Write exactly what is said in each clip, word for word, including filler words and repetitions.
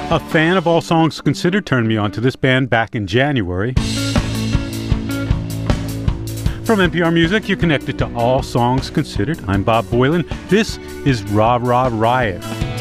A fan of All Songs Considered turned me on to this band back in January. From N P R Music, you're connected to All Songs Considered. I'm Bob Boylan. This is Rah Rah Riot.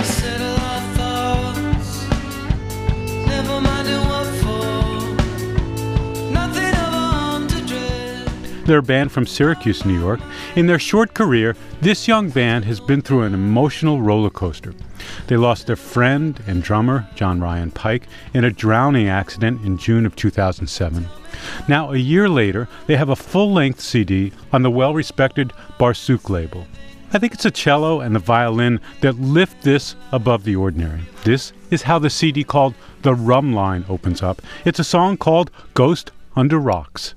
They're a band from Syracuse, New York. In their short career, this young band has been through an emotional roller coaster. They lost their friend and drummer, John Ryan Pike, in a drowning accident in June of two thousand seven. Now, a year later, they have a full-length C D on the well-respected Barsuk label. I think it's a cello and the violin that lift this above the ordinary. This is how the C D called The Rum Line opens up. It's a song called Ghost Under Rocks.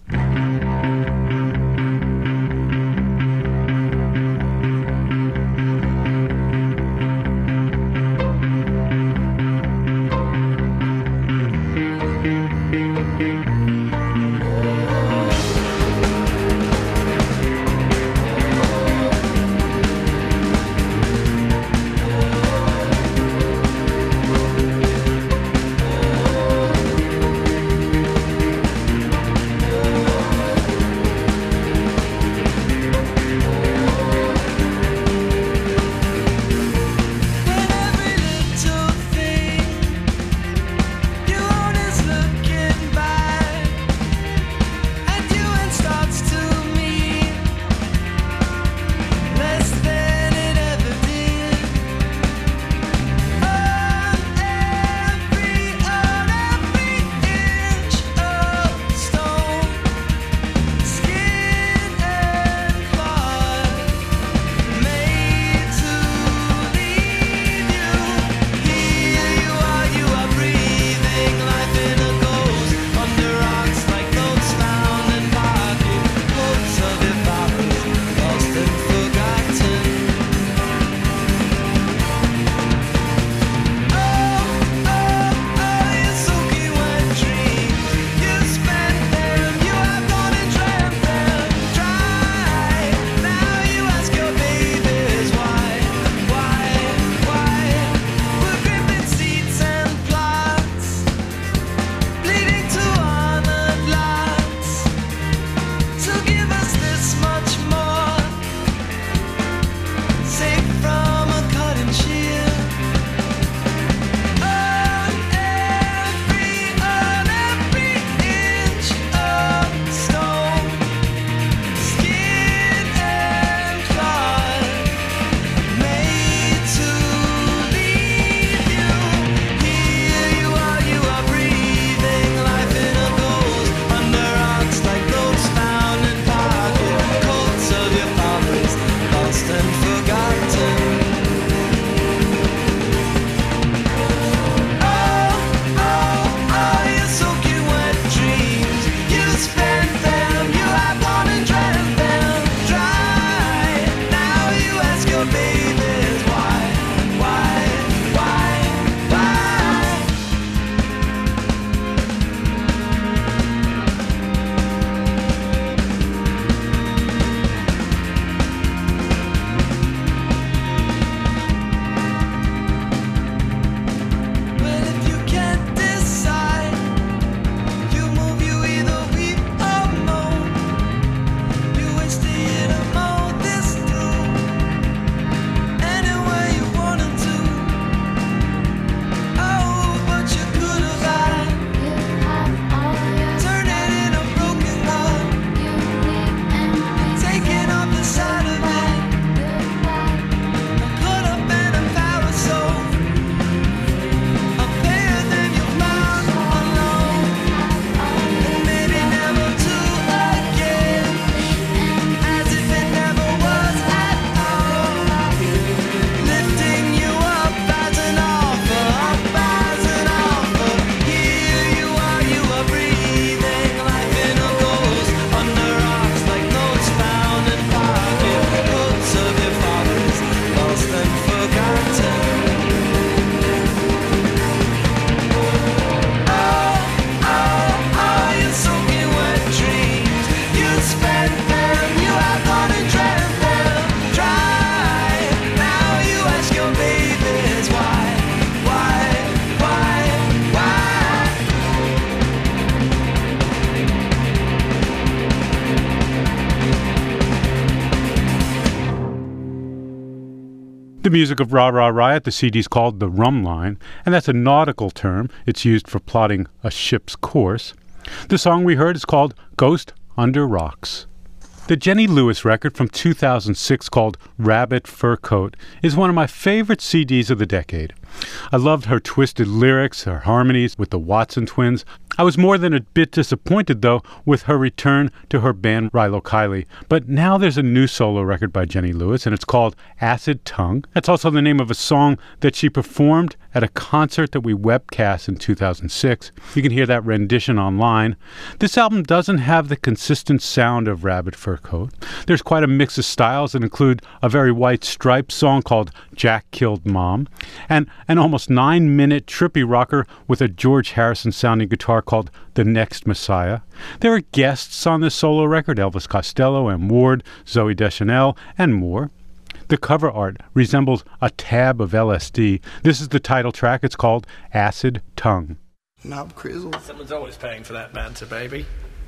The music of Rah Rah Riot, the C D's called the Rum Line, and that's a nautical term. It's used for plotting a ship's course. The song we heard is called Ghost Under Rocks. The Jenny Lewis record from two thousand six called Rabbit Fur Coat is one of my favorite C Ds of the decade. I loved her twisted lyrics, her harmonies with the Watson twins. I was more than a bit disappointed, though, with her return to her band Rilo Kiley. But now there's a new solo record by Jenny Lewis, and it's called Acid Tongue. That's also the name of a song that she performed at a concert that we webcast in two thousand six. You can hear that rendition online. This album doesn't have the consistent sound of Rabbit Fur Coat. There's quite a mix of styles that include a very White Stripes song called Jack Killed Mom, and an almost nine-minute trippy rocker with a George Harrison-sounding guitar called The Next Messiah. There are guests on this solo record: Elvis Costello, M. Ward, Zooey Deschanel, and more. The cover art resembles a tab of L S D. This is the title track. It's called Acid Tongue. Knob Crizzle. Someone's always paying for that banter, baby.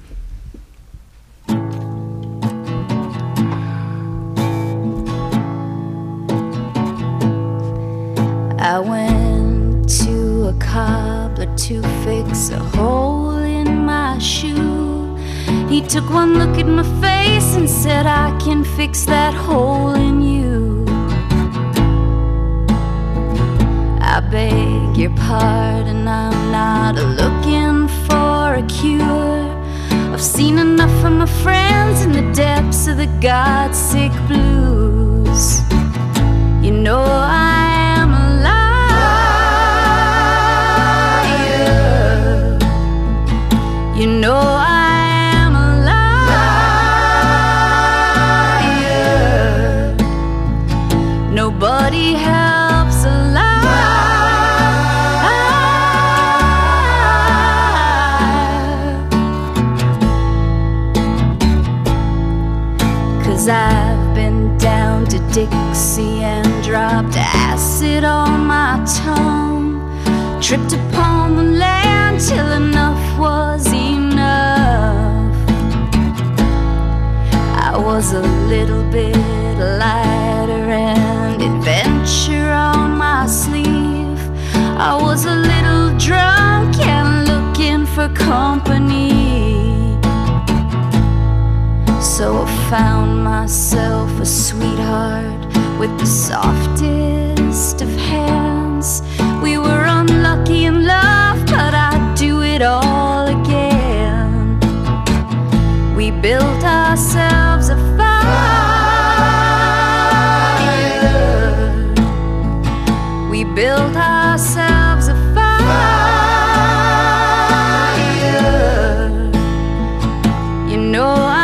I went to a cobbler to fix a hole in my shoe. He took one look at my face and said, I can fix that hole in you. I beg your pardon, I'm not looking for a cure. I've seen enough of my friends in the depths of the God-sick blues. You know I am a liar. You know I am a liar. Nobody helps a liar. 'Cause I've been down to Dixie and dropped acid on my tongue, tripped upon the land till enough was enough. I was a little bit lighter and adventure on my sleeve. I was a little drunk and looking for company. So I found myself a sweetheart with the softest of hands. We were unlucky in love, but I'd do it all again. We built ourselves a fire. We built ourselves a fire. You know I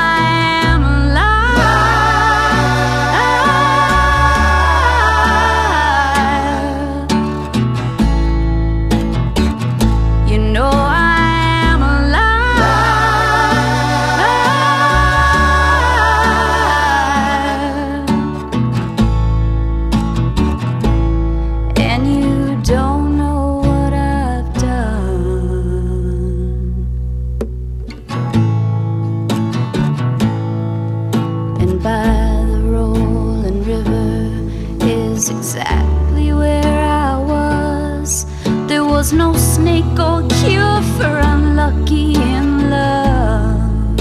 exactly where I was. There was no snake or cure for unlucky in love.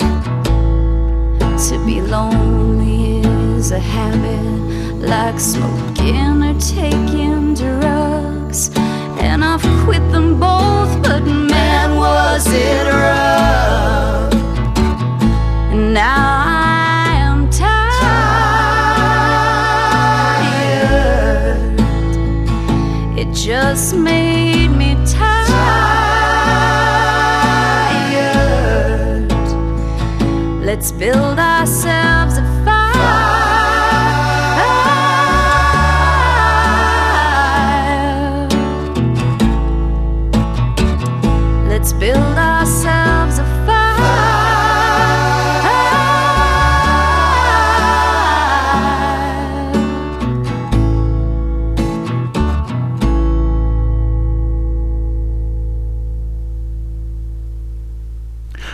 To be lonely is a habit, like smoking or taking drugs. And I've quit them both, but man, was it rough. And now I am tired. It just made me tired. Let's build ourselves a fire. Let's build ourselves a fire.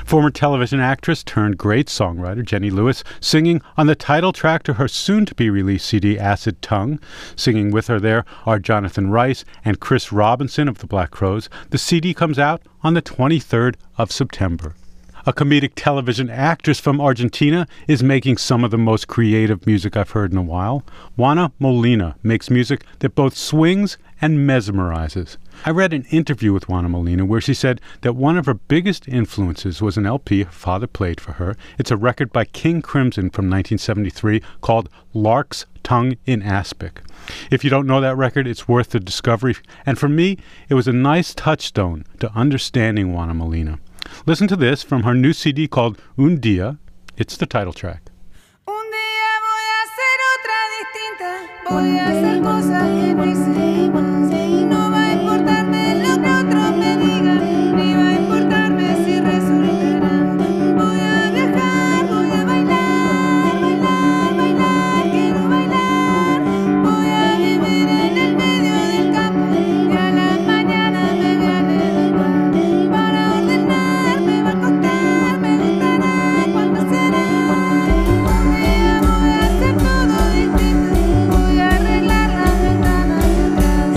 Former television actress turned great songwriter Jenny Lewis singing on the title track to her soon-to-be-released C D, Acid Tongue. Singing with her there are Jonathan Rice and Chris Robinson of the Black Crowes. The C D comes out on the twenty-third of September. A comedic television actress from Argentina is making some of the most creative music I've heard in a while. Juana Molina makes music that both swings and mesmerizes. I read an interview with Juana Molina where she said that one of her biggest influences was an L P her father played for her. It's a record by King Crimson from nineteen seventy-three called Lark's Tongue in Aspic. If you don't know that record, it's worth the discovery. And for me, it was a nice touchstone to understanding Juana Molina. Listen to this from her new C D called Un Día. It's the title track. Un día voy a hacer otra distinta. Voy a hacer cosas que no hice. No va a importarme lo que otros me digan, ni va a importarme si resultarán. Voy a viajar, voy a bailar, bailar, bailar, quiero bailar. Voy a vivir en el medio del campo y a la mañana me voy a levantar para ordenar. Me va a costar, me gustará, cuando será. Un día voy a hacer todo distinto. Voy a arreglar las ventanas de atrás.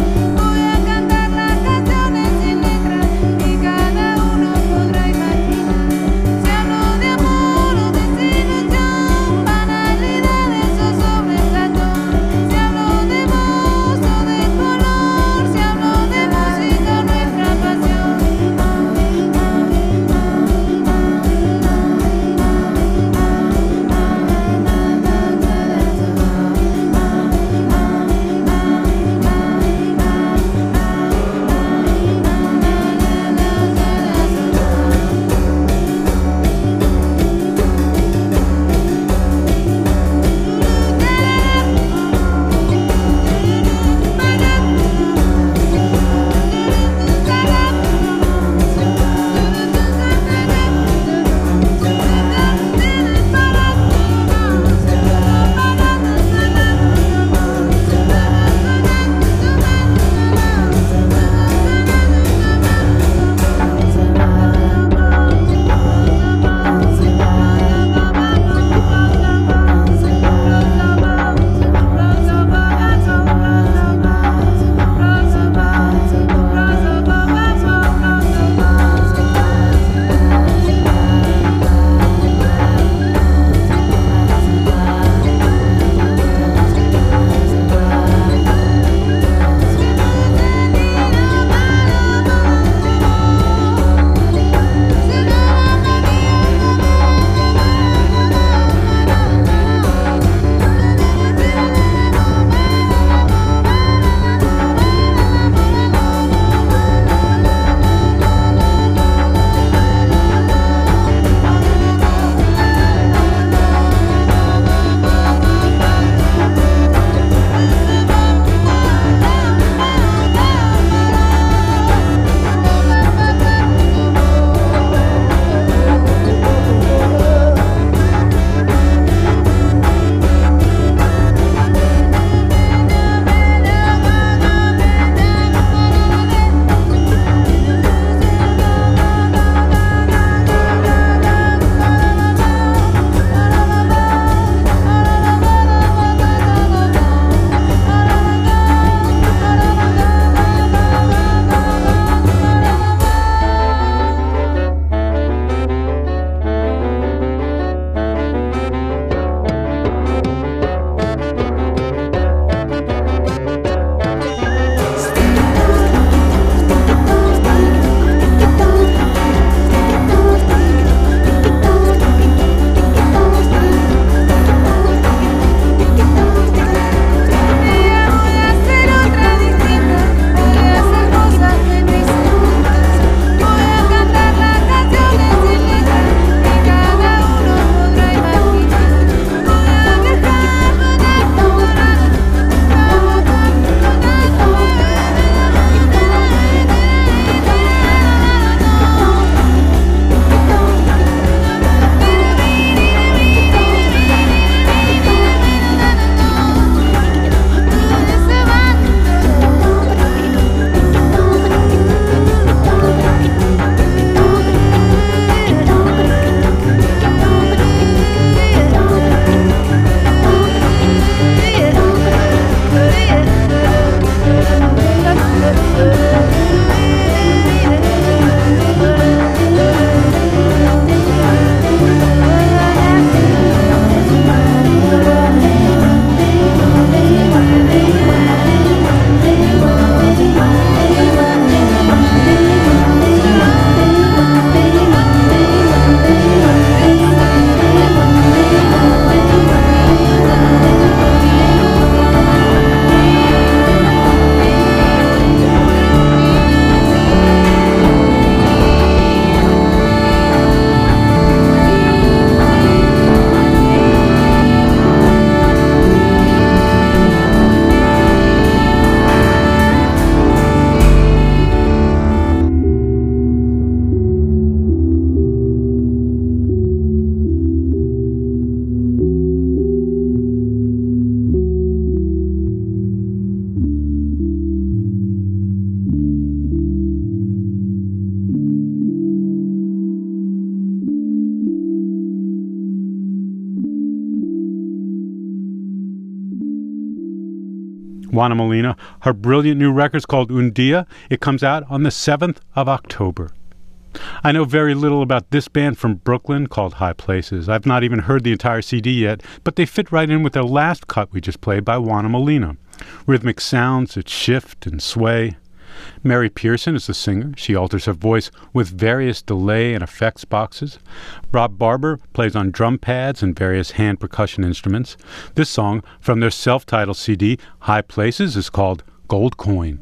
Juana Molina. Her brilliant new record's called Un Dia. It comes out on the seventh of October. I know very little about this band from Brooklyn called High Places. I've not even heard the entire C D yet, but they fit right in with their last cut we just played by Juana Molina. Rhythmic sounds that shift and sway. Mary Pearson is the singer. She alters her voice with various delay and effects boxes. Rob Barber plays on drum pads and various hand percussion instruments. This song from their self-titled C D, High Places, is called Gold Coin.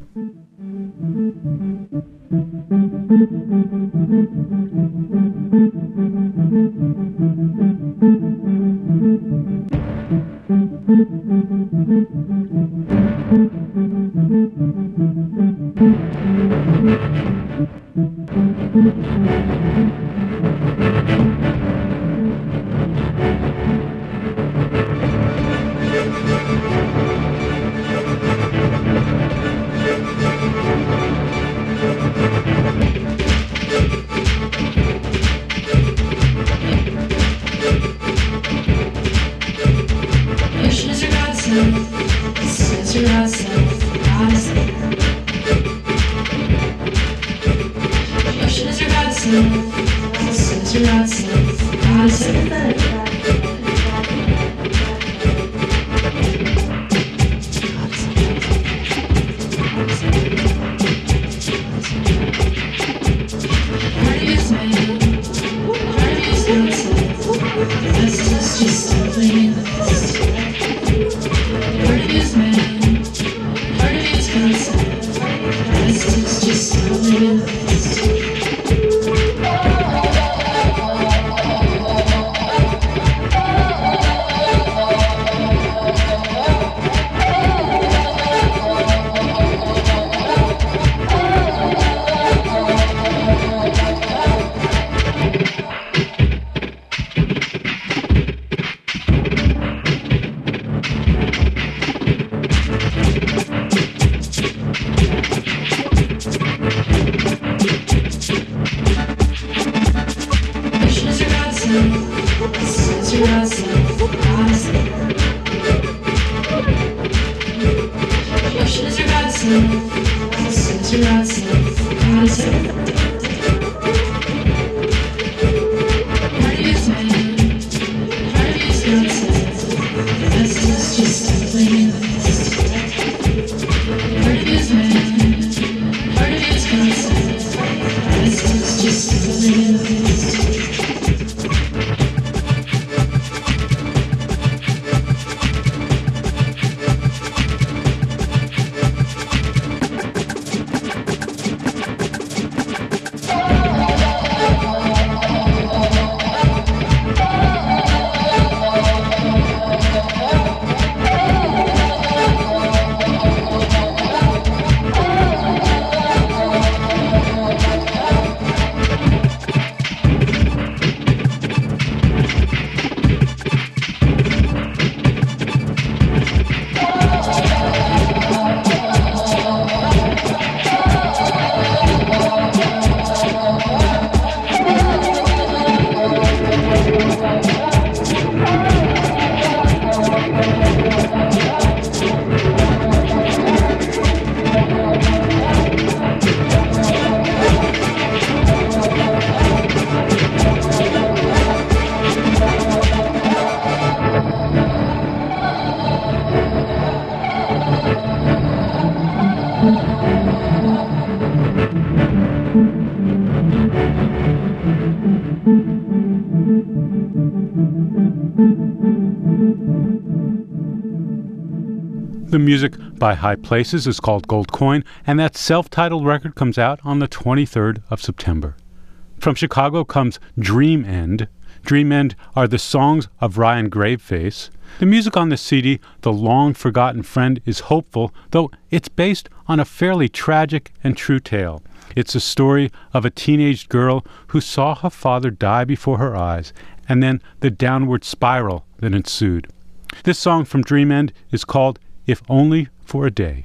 The music by High Places is called Gold Coin, and that self-titled record comes out on the twenty-third of September. From Chicago comes Dream End. Dream End are the songs of Ryan Graveface. The music on the C D, The Long Forgotten Friend, is hopeful, though it's based on a fairly tragic and true tale. It's a story of a teenage girl who saw her father die before her eyes, and then the downward spiral that ensued. This song from Dream End is called If Only for a Day.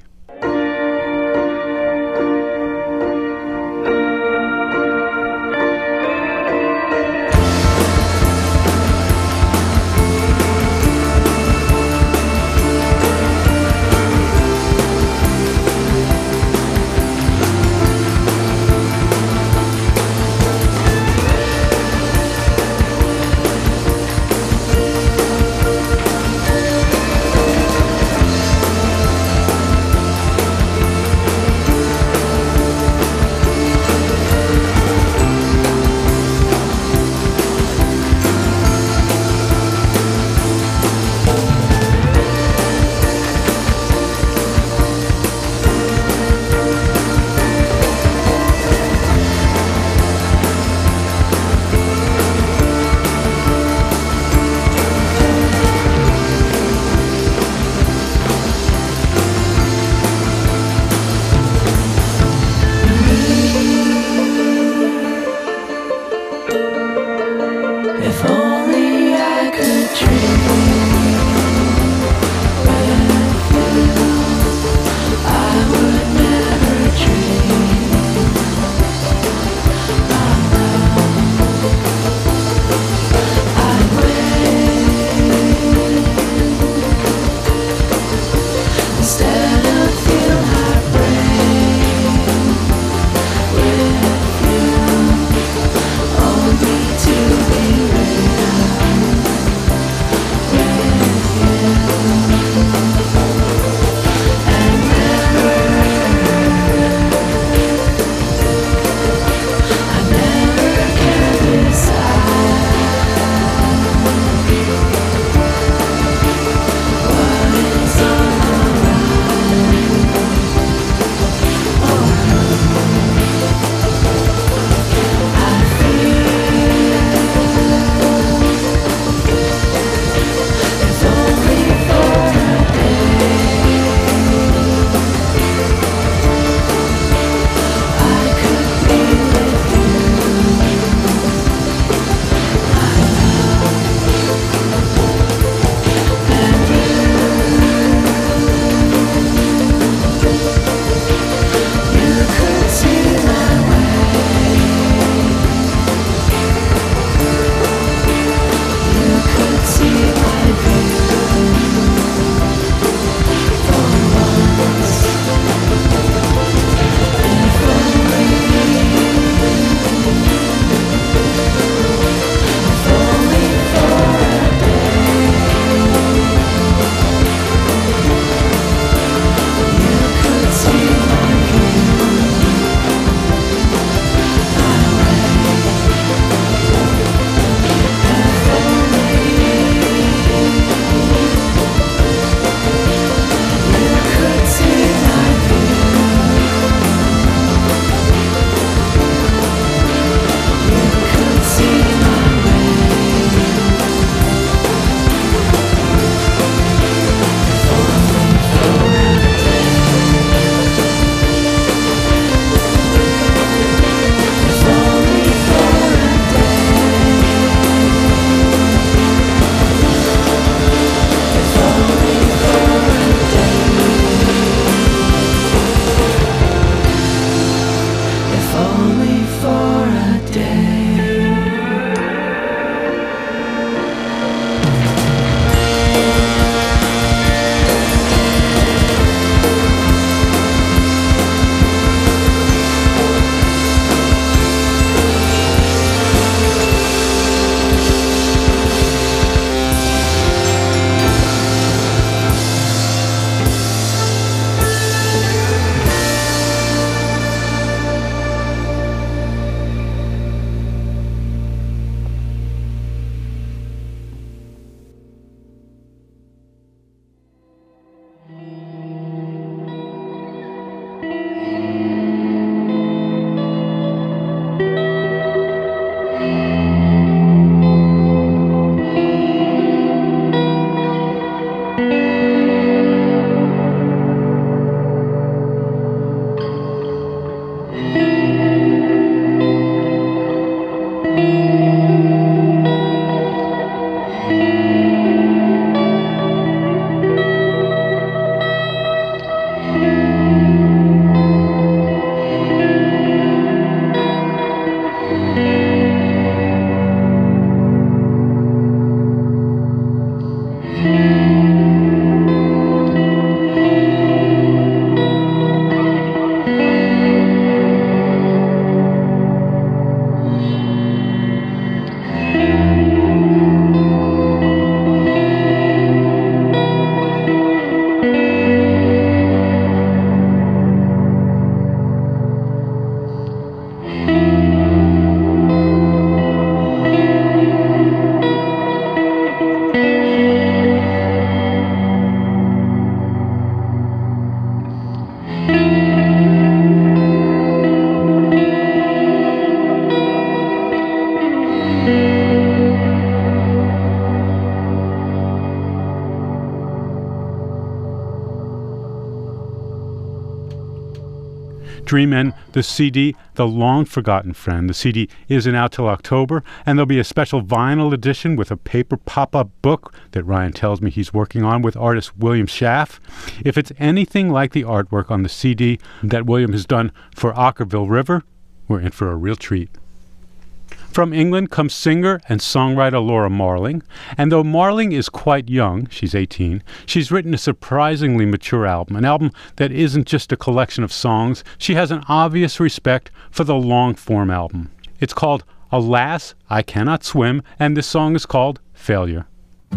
Dream In, the C D, The Long Forgotten Friend. The C D isn't out till October, and there'll be a special vinyl edition with a paper pop-up book that Ryan tells me he's working on with artist William Schaff. If it's anything like the artwork on the C D that William has done for Ockerville River, we're in for a real treat. From England comes singer and songwriter Laura Marling, and though Marling is quite young, she's eighteen, she's written a surprisingly mature album, an album that isn't just a collection of songs. She has an obvious respect for the long-form album. It's called Alas, I Cannot Swim, and this song is called Failure.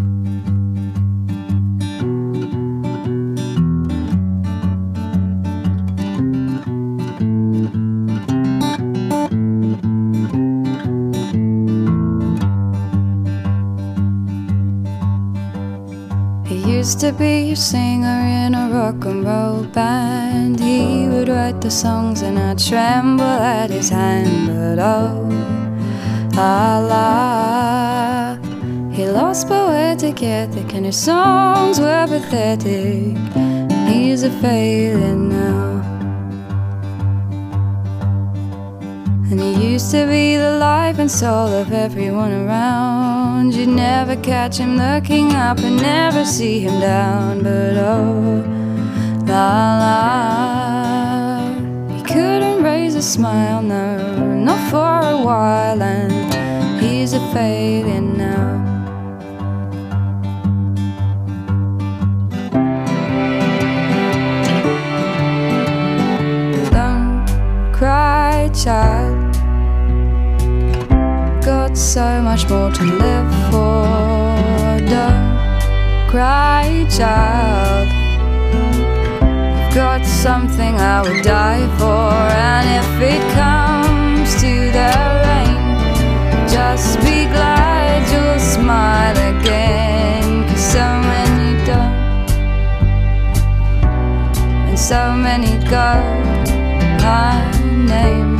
Used to be a singer in a rock and roll band. He would write the songs and I'd tremble at his hand. But oh, Allah, he lost poetic ethic and his songs were pathetic. He's a failure now. And he used to be the life and soul of everyone around. You'd never catch him looking up and never see him down. But oh, la la, he couldn't raise a smile, no, not for a while. And he's a failure now. Don't cry, child, got so much more to live for. Don't cry, child, you've got something I would die for. And if it comes to the rain, just be glad you'll smile again. 'Cause so many don't, and so many go unnamed.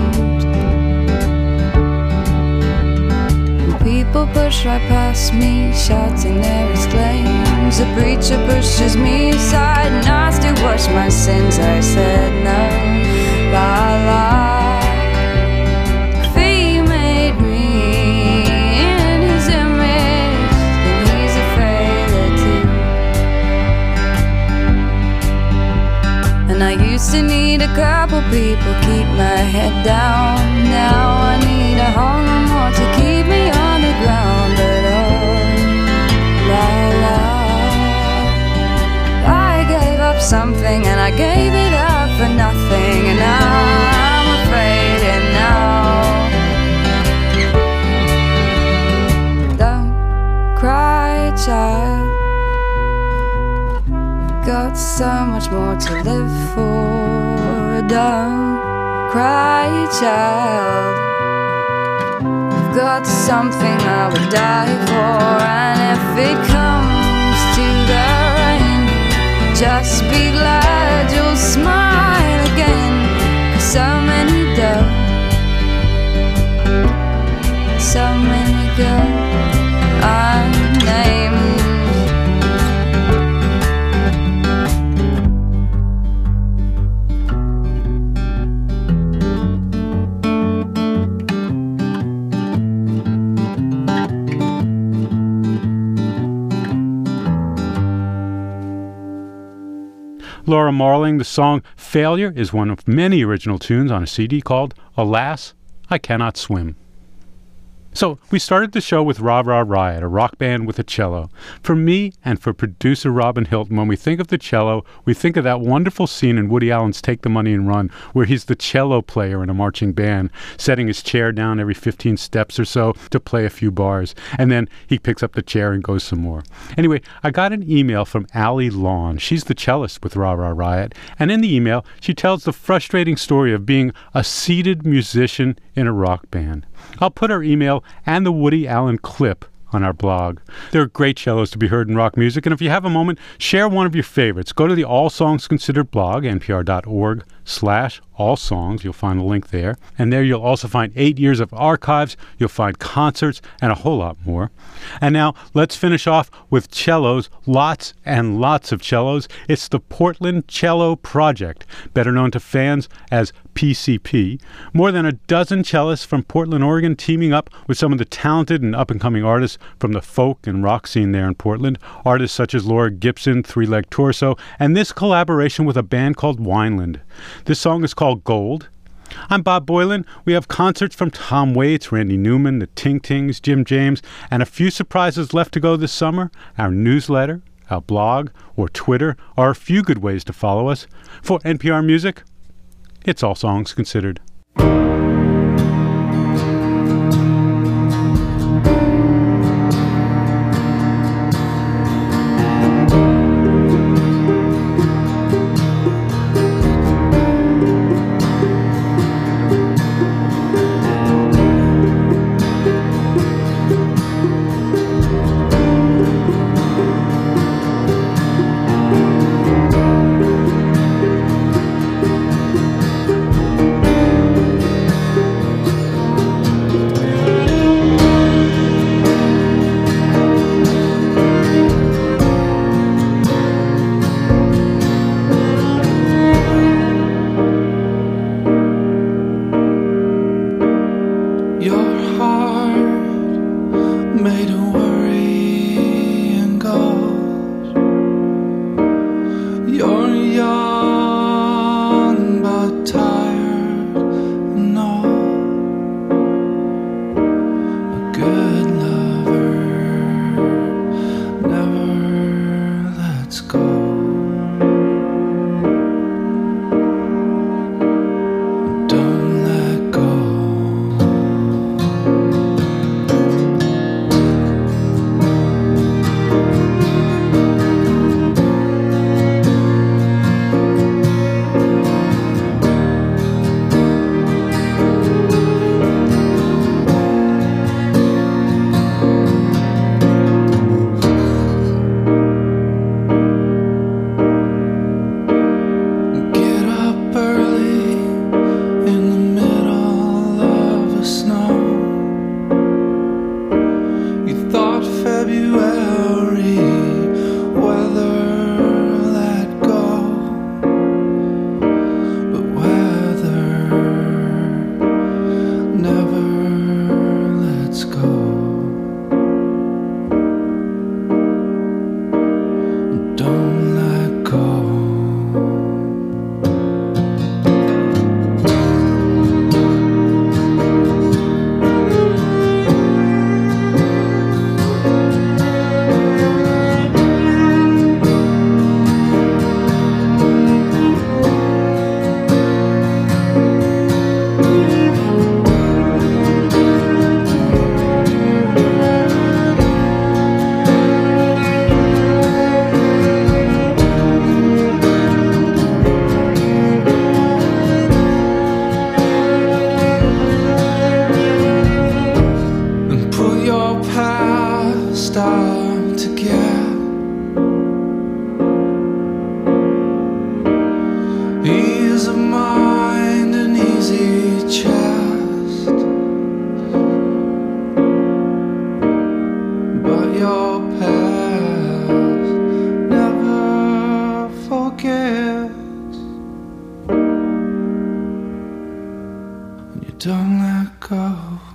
People push right past me, shouting their exclaims. The preacher pushes me aside and asked to wash my sins. I said no, la la. If he made me in his image, then he's a failure too. And I used to need a couple people keep my head down. Now I need a whole lot more to keep me on the ground. But oh, la la, I gave up something and I gave it up for nothing. And now I'm afraid and now don't cry, child, got so much more to live for. Don't cry, child, you've got something I would die for. And if it comes to the rain, just be glad you'll smile again. 'Cause so many don't, so many go unnamed. Laura Marling, the song Failure is one of many original tunes on a C D called Alas, I Cannot Swim. So we started the show with Rah Rah Riot, a rock band with a cello. For me and for producer Robin Hilton, when we think of the cello, we think of that wonderful scene in Woody Allen's Take the Money and Run, where he's the cello player in a marching band, setting his chair down every fifteen steps or so to play a few bars. And then he picks up the chair and goes some more. Anyway, I got an email from Allie Lawn. She's the cellist with Rah Rah Riot. And in the email, she tells the frustrating story of being a seated musician in a rock band. I'll put her email and the Woody Allen clip on our blog. There are great cellos to be heard in rock music, and if you have a moment, share one of your favorites. Go to the All Songs Considered blog, npr.org slash all songs. You'll find a link there. And there you'll also find eight years of archives. You'll find concerts and a whole lot more. And now let's finish off with cellos, lots and lots of cellos. It's the Portland Cello Project, better known to fans as P C P. More than a dozen cellists from Portland, Oregon, teaming up with some of the talented and up-and-coming artists from the folk and rock scene there in Portland. Artists such as Laura Gibson, Three Leg Torso, and this collaboration with a band called Wineland. This song is called Gold. I'm Bob Boilen. We have concerts from Tom Waits, Randy Newman, the Ting Tings, Jim James, and a few surprises left to go this summer. Our newsletter, our blog, or Twitter are a few good ways to follow us. For N P R Music, it's All Songs Considered. Don't let go.